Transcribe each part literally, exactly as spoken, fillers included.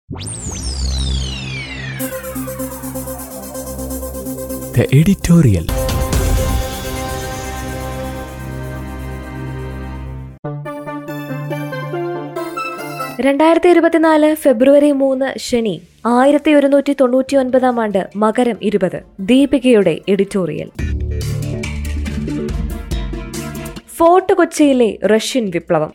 The editorial. രണ്ടായിരത്തി ഇരുപത്തിനാല് ഫെബ്രുവരി മൂന്ന് ശനി, ആയിരത്തി ഒരുന്നൂറ്റി തൊണ്ണൂറ്റി ഒൻപതാം ആണ്ട് മകരം ഇരുപത്. ദീപികയുടെ എഡിറ്റോറിയൽ. ഫോർട്ട് കൊച്ചിയിലെ റഷ്യൻ വിപ്ലവം.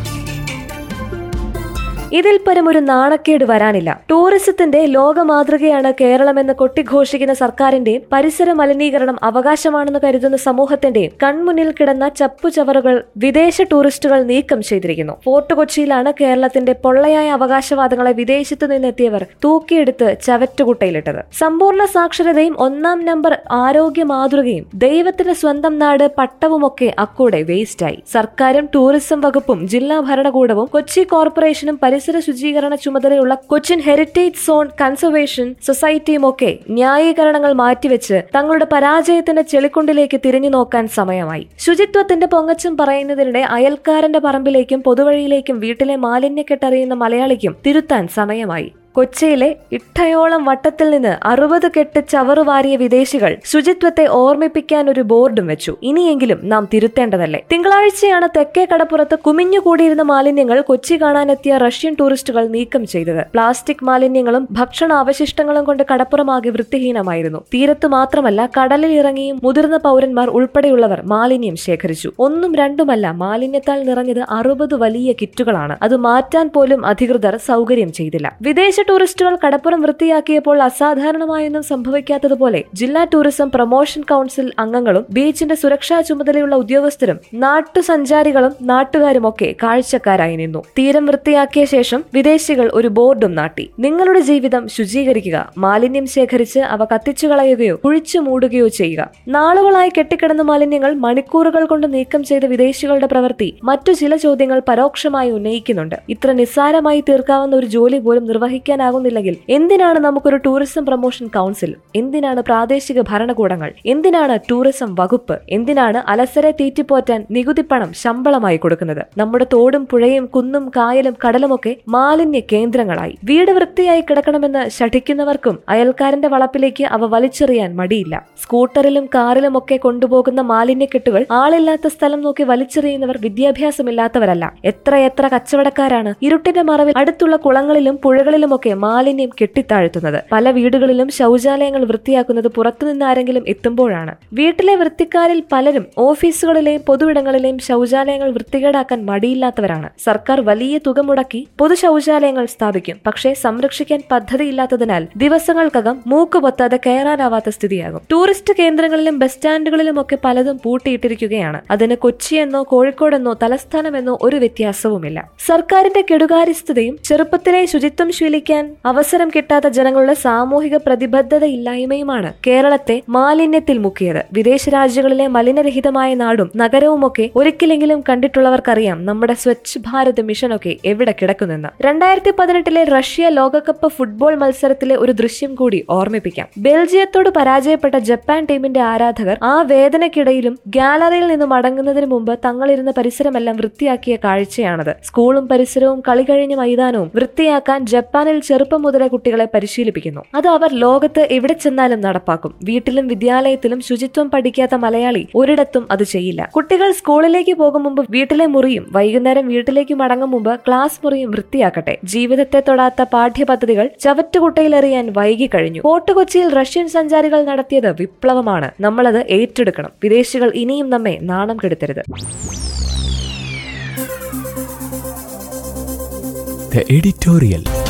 ഇതിൽ പരം ഒരു നാണക്കേട് വരാനില്ല. ടൂറിസത്തിന്റെ ലോകമാതൃകയാണ് കേരളമെന്ന് കൊട്ടിഘോഷിക്കുന്ന സർക്കാരിന്റെയും പരിസര മലിനീകരണം അവകാശമാണെന്ന് കരുതുന്ന സമൂഹത്തിന്റെയും കൺമുന്നിൽ കിടന്ന ചപ്പുചവറുകൾ വിദേശ ടൂറിസ്റ്റുകൾ നീക്കം ചെയ്തിരിക്കുന്നു. ഫോർട്ട് കൊച്ചിയിലാണ് കേരളത്തിന്റെ പൊള്ളയായ അവകാശവാദങ്ങളെ വിദേശത്തു നിന്നെത്തിയവർ തൂക്കിയെടുത്ത് ചവറ്റുകുട്ടയിലിട്ടത്. സമ്പൂർണ്ണ സാക്ഷരതയും ഒന്നാം നമ്പർ ആരോഗ്യ മാതൃകയും ദൈവത്തിന്റെ സ്വന്തം നാട് പട്ടവുമൊക്കെ അക്കൂടെ വേസ്റ്റായി. സർക്കാരും ടൂറിസം വകുപ്പും ജില്ലാ ഭരണകൂടവും കൊച്ചി കോർപ്പറേഷനും പരിസര ശുചീകരണ ചുമതലയുള്ള കൊച്ചിൻ ഹെറിറ്റേജ് സോൺ കൺസർവേഷൻ സൊസൈറ്റിയുമൊക്കെ ന്യായീകരണങ്ങൾ മാറ്റിവെച്ച് തങ്ങളുടെ പരാജയത്തിന്റെ ചെളിക്കുണ്ടിലേക്ക് തിരിഞ്ഞു നോക്കാൻ സമയമായി. ശുചിത്വത്തിന്റെ പൊങ്ങച്ചം പറയുന്നതിനിടെ അയൽക്കാരന്റെ പറമ്പിലേക്കും പൊതുവഴിയിലേക്കും വീട്ടിലെ മാലിന്യക്കെട്ടറിയുന്ന മലയാളിക്കും തിരുത്താൻ സമയമായി. കൊച്ചിയിലെ ഇട്ടയോളം വട്ടത്തിൽ നിന്ന് അറുപത് കെട്ട് ചവറുവാരിയ വിദേശികൾ ശുചിത്വത്തെ ഓർമ്മിപ്പിക്കാൻ ഒരു ബോർഡും വെച്ചു. ഇനിയെങ്കിലും നാം തിരുത്തേണ്ടതല്ലേ? തിങ്കളാഴ്ചയാണ് തെക്കേ കടപ്പുറത്ത് കുമിഞ്ഞുകൂടിയിരുന്ന മാലിന്യങ്ങൾ കൊച്ചി കാണാനെത്തിയ റഷ്യൻ ടൂറിസ്റ്റുകൾ നീക്കം ചെയ്തത്. പ്ലാസ്റ്റിക് മാലിന്യങ്ങളും ഭക്ഷണ അവശിഷ്ടങ്ങളും കൊണ്ട് കടപ്പുറമാകെ വൃത്തിഹീനമായിരുന്നു. തീരത്ത് മാത്രമല്ല, കടലിൽ ഇറങ്ങിയും മുതിർന്ന പൗരന്മാർ ഉൾപ്പെടെയുള്ളവർ മാലിന്യം ശേഖരിച്ചു. ഒന്നും രണ്ടുമല്ല, മാലിന്യത്താൽ നിറഞ്ഞത് അറുപത് വലിയ കിറ്റുകളാണ്. അത് മാറ്റാൻ പോലും അധികൃതർ സൗകര്യം ചെയ്തില്ല. വിദേശ ടൂറിസ്റ്റുകൾ കടപ്പുറം വൃത്തിയാക്കിയപ്പോൾ അസാധാരണമായൊന്നും സംഭവിക്കാത്തതുപോലെ ജില്ലാ ടൂറിസം പ്രൊമോഷൻ കൗൺസിൽ അംഗങ്ങളും ബീച്ചിന്റെ സുരക്ഷാ ചുമതലയുള്ള ഉദ്യോഗസ്ഥരും നാട്ടുസഞ്ചാരികളും നാട്ടുകാരുമൊക്കെ കാഴ്ചക്കാരായി നിന്നു. തീരം വൃത്തിയാക്കിയ ശേഷം വിദേശികൾ ഒരു ബോർഡും നാട്ടി: നിങ്ങളുടെ ജീവിതം ശുചീകരിക്കുക, മാലിന്യം ശേഖരിച്ച് അവ കത്തിച്ചു കളയുകയോ കുഴിച്ചു മൂടുകയോ ചെയ്യുക. നാളുകളായി കെട്ടിക്കിടന്ന മാലിന്യങ്ങൾ മണിക്കൂറുകൾ കൊണ്ട് നീക്കം ചെയ്ത വിദേശികളുടെ പ്രവൃത്തി മറ്റു ചില ചോദ്യങ്ങൾ പരോക്ഷമായി ഉന്നയിക്കുന്നുണ്ട്. ഇത്ര നിസ്സാരമായി തീർക്കാവുന്ന ഒരു ജോലി പോലും നിർവഹിക്കാൻ ാകുന്നില്ലെങ്കിൽ എന്തിനാണ് നമുക്കൊരു ടൂറിസം പ്രൊമോഷൻ കൗൺസിൽ? എന്തിനാണ് പ്രാദേശിക ഭരണകൂടങ്ങൾ? എന്തിനാണ് ടൂറിസം വകുപ്പ്? എന്തിനാണ് അലസരെ തീറ്റിപ്പോറ്റാൻ നികുതിപ്പണം ശമ്പളമായി കൊടുക്കുന്നത്? നമ്മുടെ തോടും പുഴയും കുന്നും കായലും കടലുമൊക്കെ മാലിന്യ കേന്ദ്രങ്ങളായി. വീട് വൃത്തിയായി കിടക്കണമെന്ന് ശഠിക്കുന്നവർക്കും അയൽക്കാരന്റെ വളപ്പിലേക്ക് അവ വലിച്ചെറിയാൻ മടിയില്ല. സ്കൂട്ടറിലും കാറിലും ഒക്കെ കൊണ്ടുപോകുന്ന മാലിന്യക്കെട്ടുകൾ ആളില്ലാത്ത സ്ഥലം നോക്കി വലിച്ചെറിയുന്നവർ വിദ്യാഭ്യാസമില്ലാത്തവരല്ല. എത്രയെത്ര കച്ചവടക്കാരാണ് ഇരുട്ടിന്റെ മറവിൽ അടുത്തുള്ള കുളങ്ങളിലും പുഴകളിലും ഒക്കെ മാലിന്യം കെട്ടിത്താഴ്ത്തുന്നത്. പല വീടുകളിലും ശൗചാലയങ്ങൾ വൃത്തിയാക്കുന്നത് പുറത്തുനിന്ന് ആരെങ്കിലും എത്തുമ്പോഴാണ്. വീട്ടിലെ വൃത്തിക്കാരിൽ പലരും ഓഫീസുകളിലെയും പൊതുവിടങ്ങളിലെയും ശൗചാലയങ്ങൾ വൃത്തികേടാക്കാൻ മടിയില്ലാത്തവരാണ്. സർക്കാർ വലിയ തുക മുടക്കി പൊതു ശൗചാലയങ്ങൾ സ്ഥാപിക്കും. പക്ഷേ സംരക്ഷിക്കാൻ പദ്ധതിയില്ലാത്തതിനാൽ ദിവസങ്ങൾക്കകം മൂക്കുപൊത്താതെ കയറാനാവാത്ത സ്ഥിതിയാകും. ടൂറിസ്റ്റ് കേന്ദ്രങ്ങളിലും ബസ് സ്റ്റാൻഡുകളിലും ഒക്കെ പലതും പൂട്ടിയിട്ടിരിക്കുകയാണ്. അതിന് കൊച്ചിയെന്നോ കോഴിക്കോടെന്നോ തലസ്ഥാനമെന്നോ ഒരു വ്യത്യാസവുമില്ല. സർക്കാരിന്റെ കെടുകാര്യസ്ഥതയും ചെറുപ്പത്തിലെ ശുചിത്വം ശീലിക്കാൻ അവസരം കിട്ടാത്ത ജനങ്ങളുടെ സാമൂഹിക പ്രതിബദ്ധതയില്ലായ്മയുമാണ് കേരളത്തെ മാലിന്യത്തിൽ മുക്കിയത്. വിദേശ രാജ്യങ്ങളിലെ മലിനരഹിതമായ നാടും നഗരവുമൊക്കെ ഒരിക്കലെങ്കിലും കണ്ടിട്ടുള്ളവർക്കറിയാം നമ്മുടെ സ്വച്ഛ് ഭാരത് മിഷനൊക്കെ എവിടെ കിടക്കുന്നെന്ന്. രണ്ടായിരത്തി പതിനെട്ടിലെ റഷ്യ ലോകകപ്പ് ഫുട്ബോൾ മത്സരത്തിലെ ഒരു ദൃശ്യം കൂടി ഓർമ്മിപ്പിക്കാം. ബെൽജിയത്തോട് പരാജയപ്പെട്ട ജപ്പാൻ ടീമിന്റെ ആരാധകർ ആ വേദനയ്ക്കിടയിലും ഗാലറിയിൽ നിന്ന് മടങ്ങുന്നതിന് മുമ്പ് തങ്ങളിരുന്ന പരിസരമെല്ലാം വൃത്തിയാക്കിയ കാഴ്ചയാണത്. സ്കൂളും പരിസരവും കളി കഴിഞ്ഞ മൈതാനവും വൃത്തിയാക്കാൻ ജപ്പാനിൽ ചെറുപ്പം മുതലേ കുട്ടികളെ പരിശീലിപ്പിക്കുന്നു. അത് അവർ ലോകത്ത് എവിടെ ചെന്നാലും നടപ്പാക്കും. വീട്ടിലും വിദ്യാലയത്തിലും ശുചിത്വം പഠിക്കാത്ത മലയാളി ഒരിടത്തും അത് ചെയ്യില്ല. കുട്ടികൾ സ്കൂളിലേക്ക് പോകും മുമ്പ് വീട്ടിലെ മുറിയും വൈകുന്നേരം വീട്ടിലേക്ക് മടങ്ങും മുമ്പ് ക്ലാസ് മുറിയും വൃത്തിയാക്കട്ടെ. ജീവിതത്തെ തൊടാത്ത പാഠ്യപദ്ധതികൾ ചവറ്റുകുട്ടയിലെറിയാൻ വൈകി കഴിഞ്ഞു. ഫോർട്ട് കൊച്ചിയിൽ റഷ്യൻ സഞ്ചാരികൾ നടത്തിയത് വിപ്ലവമാണ്. നമ്മളത് ഏറ്റെടുക്കണം. വിദേശികൾ ഇനിയും നമ്മെ നാണം കെടുത്തരുത്. The editorial.